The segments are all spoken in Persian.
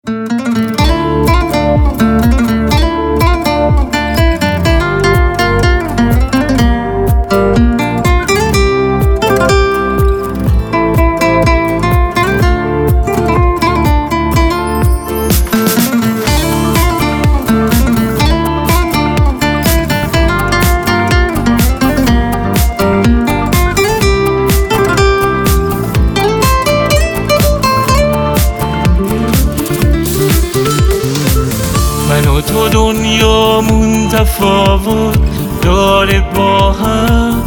من و تو دنیامون تفاوت داره با هم،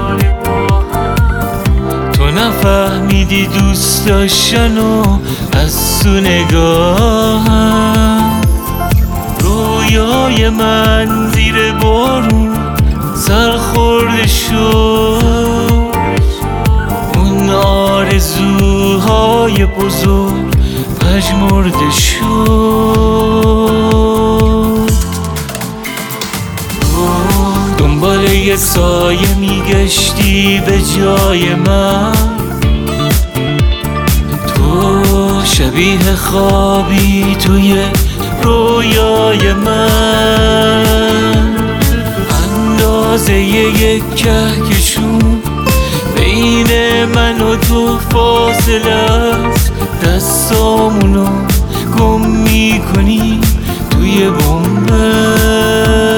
تو نفهمیدی دوست داشتنو از تو نگاهم. رویای من زیر بارون سرخورده شد، اون آرزوهای بزرگ پژمرده شد. دنبال یه سایه میگشتی به جای من، تو شبیه خوابی توی رویای من. اندازه یک کهکشون بین من و تو فاصله است، دستامونو گم میکنی توی بنبست.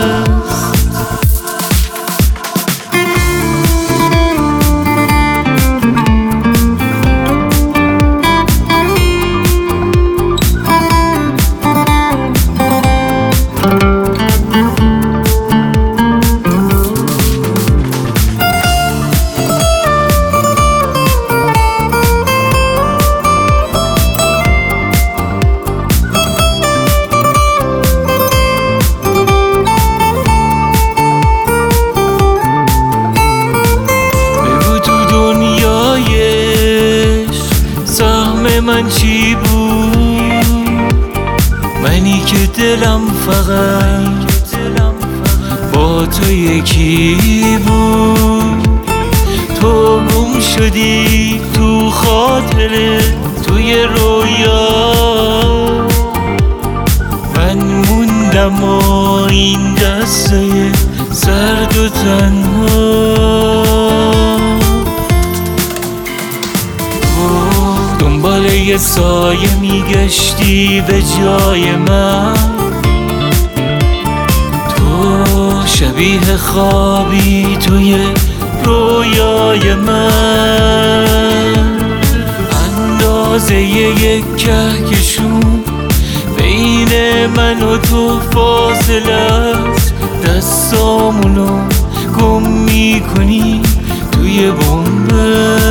من چی بود؟ منی که دلم فقط با تو یکی بود. تو گم شدی تو خاطره توی رویا، من موندم و این دسته سرد و تنها. دنبال یه سایه میگشتی به جای من، تو شبیه خوابی توی رویای من. اندازه یک کهکشون بین من و تو فاصله است، دستامونو گم میکنی توی بنبست.